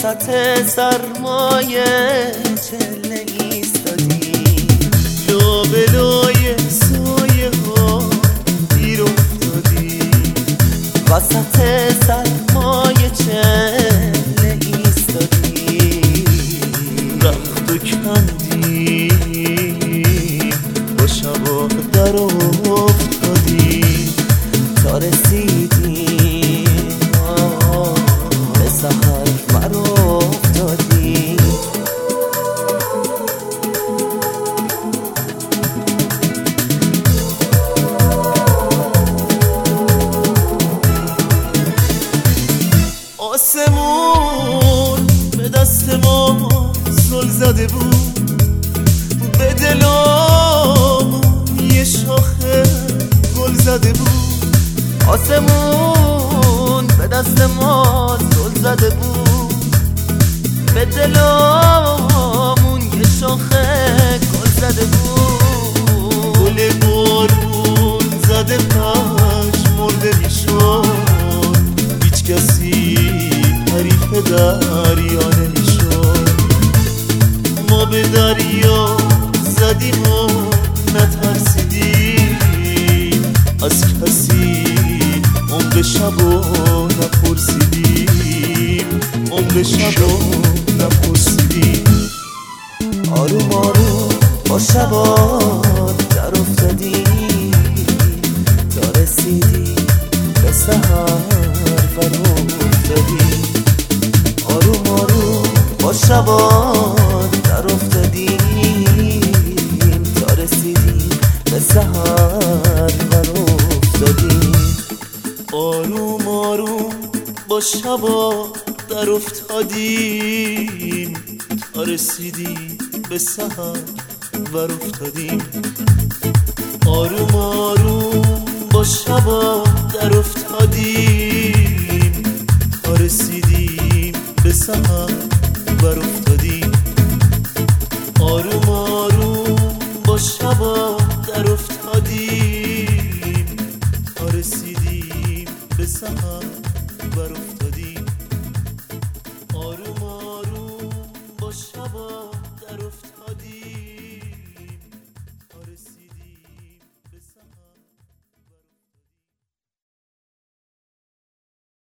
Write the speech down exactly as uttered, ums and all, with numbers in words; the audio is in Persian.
وسط سرمایه چله ایستادی، لابلای سایه ها دیر افتادی. وسط سرمایه چله ایستادی، رخت و کندی با شبا در افتادی تا رسیدی به سحر بر افتادی. آسمون به دست ما زل زده بود، به دلامون یه شاخه گل زده بود. آسمون به دست ما زل زده بود، به دلامون یه شاخه گل زده بود. گل بارون زده پش مرده میشد، هیچ کسی حریف دریا نمیشد. ما به دریا زدیم و نترسیدیم، از کسی عمر شبو نپرسیدیم، عمر شبو نپرسیدیم. آروم آروم با شبا در افتادیم تا رسیدیم به سحر بر افتادیم. آروم آروم با شبا در افتادیم تا رسیدیم به سحر بر افتادیم. آروم آروم با شبا در افتادیم تا رسیدیم به سحر بر افتادیم. آروم آروم با شبا در افتادیم تا رسیدیم به سحر